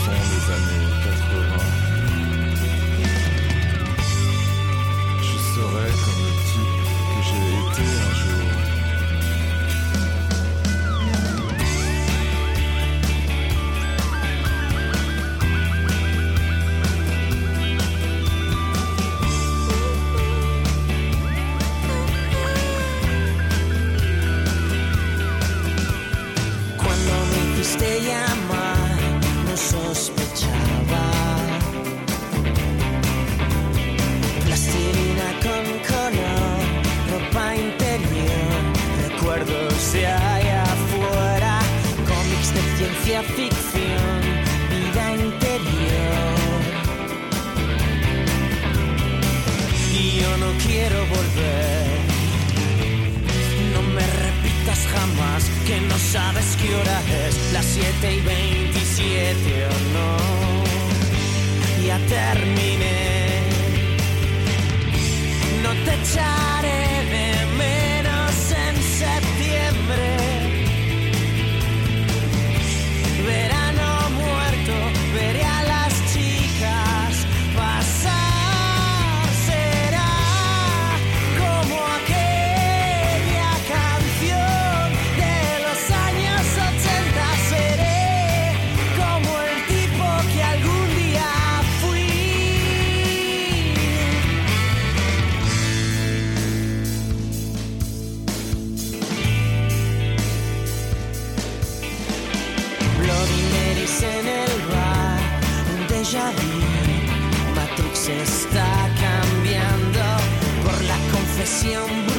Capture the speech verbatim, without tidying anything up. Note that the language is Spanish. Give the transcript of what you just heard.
sont les années quatre-vingts. Je serai comme le type que j'ai été un jour. Te llamar, no sospechaba. Plastilina con color, ropa interior, recuerdos de allá afuera, cómics de ciencia ficción, vida interior. Y yo no quiero volver. No me repitas jamás que no sabes qué hora es, las siete y veintisiete o no. Ya terminé. No te echaré de menos en septiembre. Verano muerto, veré a las chicas pasar. En el bar, un déjà vu. Matrix está cambiando por la confesión.